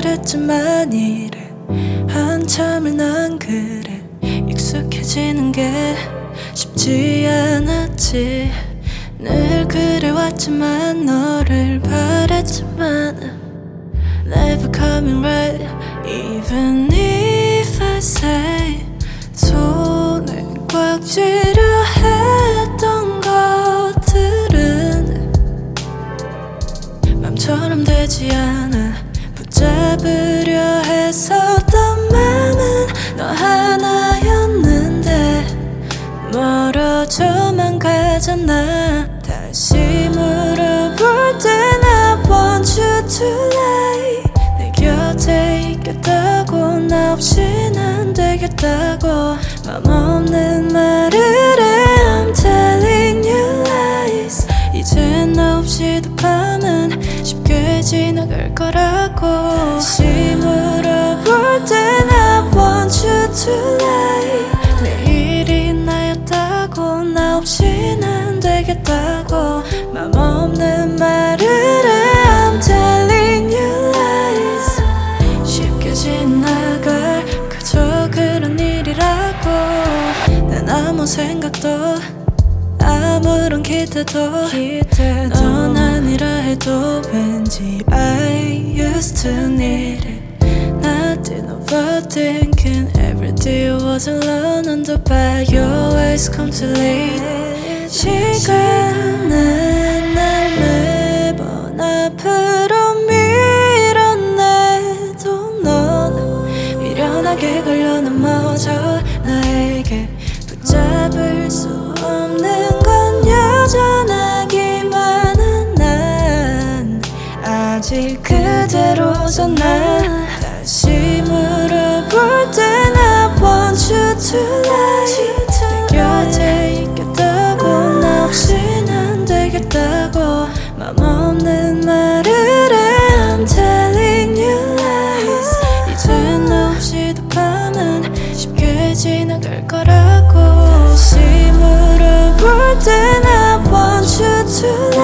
말했지만 이래 한참을 난 그래 익숙해지는 게 쉽지 않았지. 늘 그래왔지만 너를 바랬지만 Never coming right even if I say. 손을 꽉 쥐려 했던 것들은 맘처럼 되지 않아. 붙잡으려 했었던 맘은 너 하나였는데 멀어져만 가잖아. 다시 물어볼 땐 I want you to lie. 내 곁에 있겠다고 나 없인 안 되겠다고 맘 없는 말을 해. I'm telling you lies. 이젠 너 없이도 밤은 쉽게 지나갈 거라고. 다시 물어볼 땐 I want you to lie. 내일이 나였다고 나 없인 안 되겠다고 맘 없는 말을 해. I'm telling you lies. 쉽게 지나갈 그저 그런 일이라고. 난 아무 생각도 아무런 기대도 넌 아니라 해도 왠지 I used to need it. Nothing overthinking. Every day I was alone on the bed. You always come too late. 시간은 날 매번 앞으로 밀어내도 넌 미련하게 걸려 넘어져. 나에게 붙잡을 수 없는 건 여전하기만 한 난 아직 그대로잖아. 다시 물어볼 땐 I want you to lie. 내 곁에 있겠다고 나 없인 안 되겠다고 맘 없는 말을 해. I'm telling you lies. 이젠 너 없이도 밤은 쉽게 지나갈 거라고. 다시 물어볼 땐 I want you to lie.